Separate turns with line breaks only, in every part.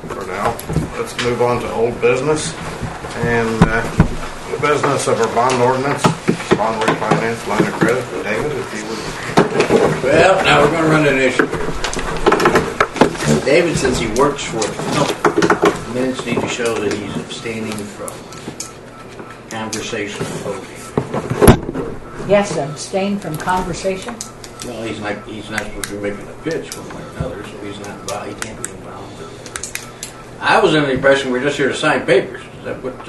for now. Let's move on to old business. And the business of our bond ordinance, bond refinance, line of credit. David, if you would.
Well, now we're going to run an issue here. David says he works for the company. Minutes need to show that he's abstaining from conversation and voting.
He has to abstain from conversation?
Well, he's not supposed to be making a pitch one way or another, so he's not involved. He can't be involved. I was under the impression we're just here to sign papers. Is that what?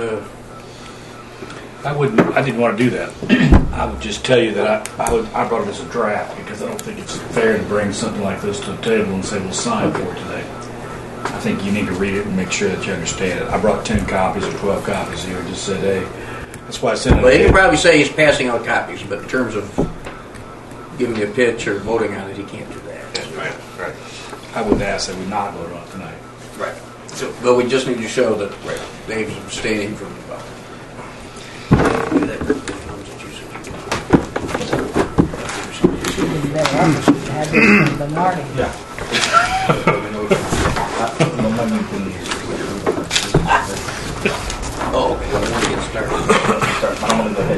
I didn't want to do that. I would just tell you that I brought it as a draft because I don't think it's fair to bring something like this to the table and say we'll sign for it today. I think you need to read it and make sure that you understand it. I brought 10 copies or 12 copies here and just said, hey, that's why I sent it.
Well, he can probably say he's passing out copies, but in terms of giving you a pitch or voting on it, he can't do that.
Yes, right.
I would ask that we not vote on it tonight.
Right. So, but we just need to show that Dave's abstaining from the vote.
You better have this in the morning.
Yeah.
Oh, okay. I want to get started.
I'm going to go ahead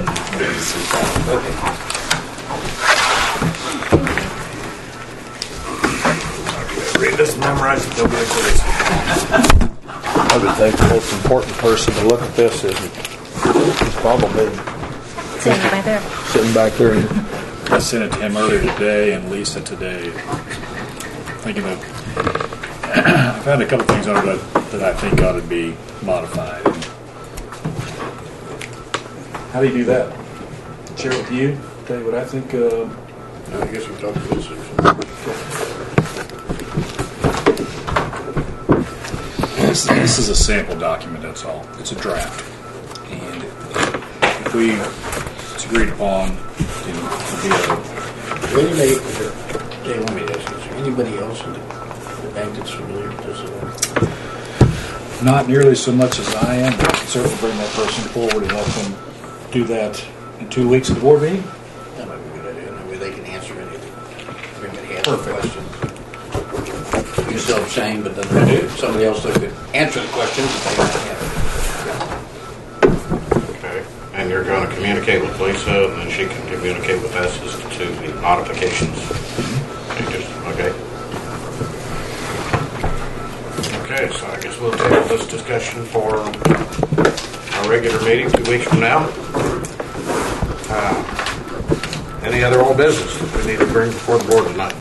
and
Read this and memorize it. They'll be a quiz.
I would think the most important person to look at this is probably sitting back there.
I sent it to him earlier today and Lisa today. Thinking that I've had a couple things on it that I think ought to be modified. How do you do that? Share it with you? Tell you what I think.
I guess we'll talk to this.
This is a sample document, that's all. It's a draft. And if it's agreed upon, then it'll be
Let me ask you, is there anybody else in the bank that's familiar with this?
not nearly so much as I am, but I can certainly bring that person forward and let them do that in 2 weeks at the board meeting.
That might be a good idea. That way they can answer anything. Everybody has a question. You still abstain, but then somebody else that could answer the questions if they have it.
Okay. And you're going to communicate with Lisa, and then she can communicate with us as to the modifications. Okay. Okay, so I guess we'll table this discussion for our regular meeting 2 weeks from now. Any other old business that we need to bring before the board tonight?